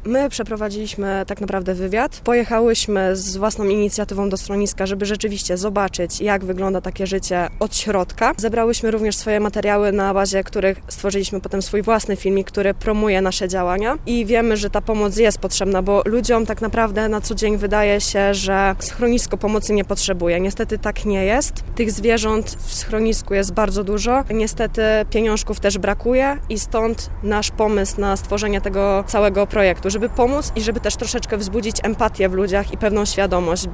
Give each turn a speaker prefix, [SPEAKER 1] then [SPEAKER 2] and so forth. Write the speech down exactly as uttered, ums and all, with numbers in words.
[SPEAKER 1] My przeprowadziliśmy tak naprawdę wywiad. Pojechałyśmy z własną inicjatywą do schroniska, żeby rzeczywiście zobaczyć, jak wygląda takie życie od środka. Zebrałyśmy również swoje materiały, na bazie których stworzyliśmy potem swój własny filmik, który promuje nasze działania i wiemy, że ta pomoc jest potrzebna, bo ludziom tak naprawdę na co dzień wydaje się, że schronisko pomocy nie potrzebuje. Niestety tak nie jest. Tych zwierząt w schronisku jest bardzo dużo. Niestety pieniążków też brakuje i stąd nasz pomysł na stworzenie tego całego projektu, żeby pomóc i żeby też troszeczkę wzbudzić empatię w ludziach i pewną świadomość,